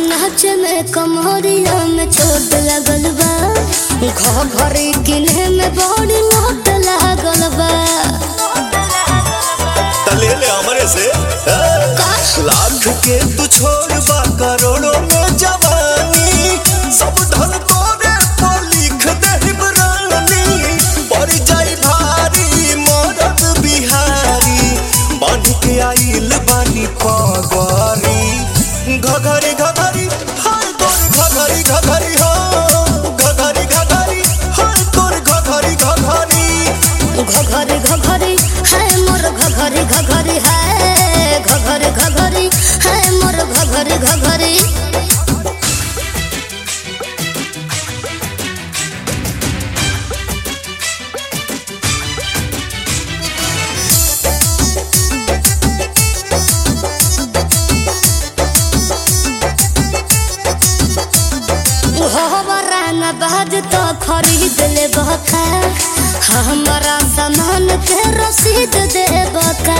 नाच में कमरिया में चोट लगल बा, घरी किने में बड़ी लोट लागल बा। ले ले हमरे से लाख के तू छोड़ बा करोड़ों में जवानी, सब धन तोरे पर लिख दे रानी। पड़ जाई भारी मरद बिहारी, बांध के आइल बानी पगरी। घघरी घघरी हाय तोर घघरी घघरी हो, घघरी घघरी हाय तोर घघरी घघरी। घघरी घघरी है मोर घघरी घघरी है, घघरी घघरी है मोर घघरी घघरी। बाज तो खरीद ले बका, हमारा सामान के रसीद दे बका।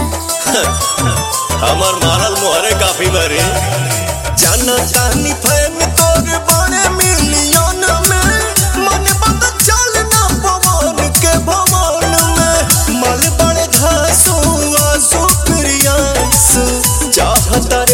हमर मारल मोहरे काफी बरे, जाना तानी फैन तोर बड़े मिलियन में। मन बंद चलना पवन के भवन में, मल बड़े घासू आंसू प्रियांसू चाहता